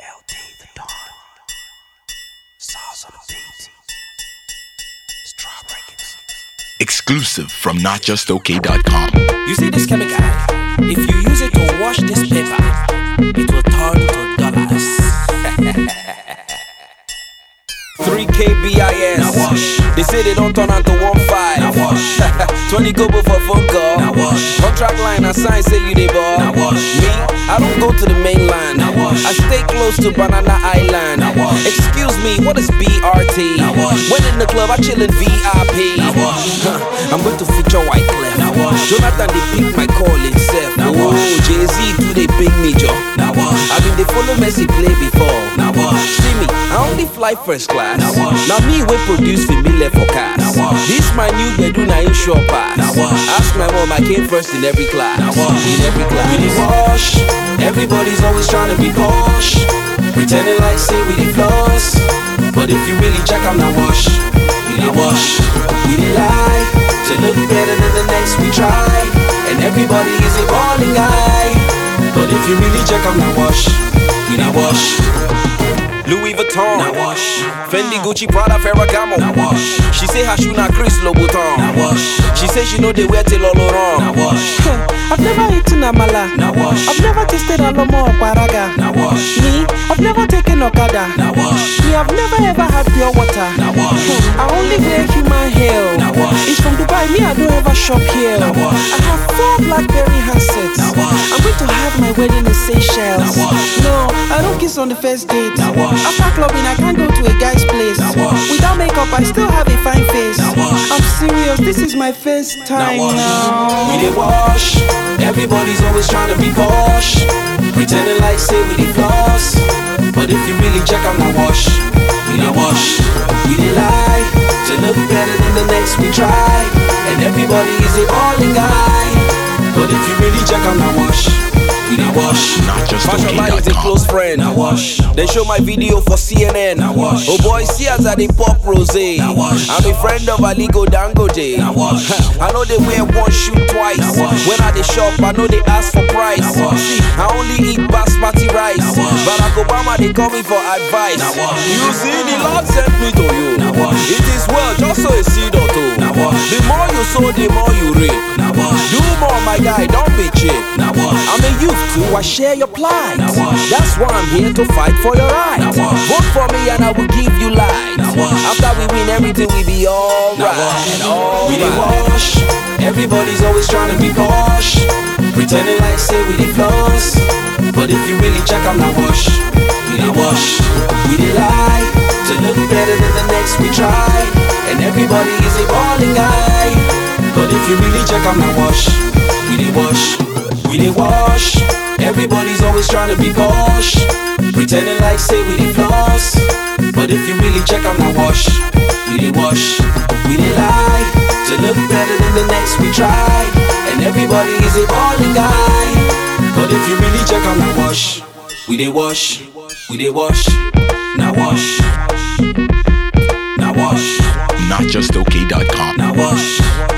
LD the Don. Sauce on the beat. Straw Records. Exclusive from NotJustOK.com. You see this chemical? If you use it to wash this paper, it will turn to dollars. 3K BIS. Now wash. They say they don't turn out to 1.5. Now wash. 20 kobo for phone call. Now wash. Contract line and sign say you dey ball. Now wash. Me, I don't go to the mainland. Now wash. I stay close to Banana Island. Now wash. Excuse me, what is BRT? Now wash. When in the club, I chill in VIP. Now wash. I'm going to feature White Clef. Now wash. Jonathan, they pick my call itself. Now Oh, wash. Jay-Z, do they ping me, Joe? Now wash. I've been they follow Messi play before. Now wash. See me, I only fly first class. Now wash. Now me we produce for me left for cast. Now wash. This my new bedu na in short pass. Now wash. Ask my mom, I came first in every class. Now wash. In every class. We dey wash. Everybody's always trying to be posh, pretending like say we dey floss. But if you really check, I'm not wash. We dey wash. We dey lie to look better than the next we try. And everybody is a balling guy. But if you really check, I'm not wash. We dey wash. Louis Vuitton. Now wash. Fendi, Gucci, Prada, Ferragamo. Now wash. She say her shoe na Chris Louboutin. Now wash. She say she know they wear till all around. Now wash. I've never eaten amala. Now wash. I've never tasted alomo or paraga. Now wash. Me, I've never taken okada. Now wash. Me, I've never ever had pure water. Now wash. I only wear human hair. Now wash. It's from Dubai. Me, I don't ever shop here. Now wash. I have 4 BlackBerry handsets. Now wash. I'm going to have my wedding in Seychelles. Now wash. No, I don't kiss on the first date. Now wash. After clubbing, I can't go to a guy's place. Now wash. Without makeup, I still have a fine face. Now wash. I'm serious. This is my first time Now wash. now. We dey wash. Everybody's always trying to be posh, pretending like say we dey floss. But if you really check, I'm not wash. We dey wash. We dey lie to look better than the next we try. And everybody is a balling guy. But if you really check, I'm not wash. We dey wash. Fashion Line is a NotJustOK.com. close friend. Now wash. They show my video for CNN. Now wash. Oh boy, see as I dey pop rosé. Now wash. I'm a friend of Aliko Dangote. Now wash. I know they wear one shoe twice. Now wash. When I dey shop, I know they ask for price. Now wash. See, I only eat basmati rice. Now wash. Barack Obama they call me for advice. Now wash. You see, the Lord sent me to you. Now wash. It is well, just so a seed or two. Now wash. The more you sow, the more you reap. Now wash. Do more, my guy, don't be cheap. Now wash. I'm a youth too, I share your plight. Now wash. That's why I'm here to fight for your right. Now wash. Vote for me and I will give you light. Now wash. After we win everything, we be alright. Now wash. We dey wash. Everybody's always trying to be posh, pretending like say we dey floss. But if you really check, I'm not wash. We dey wash. We dey lie to look better than the next we try. And everybody is a balling guy. But if you really check, I'm not wash. We dey wash. We dey wash. Everybody's always trying to be posh, pretending like say we dey floss. But if you really check, I'm not wash. We dey wash. We dey lie to look better than the next we try. And everybody is a balling guy. But if you really check, I'm not wash. We dey wash. We dey wash. Now wash. Now wash. NotJustOK.com. Now wash.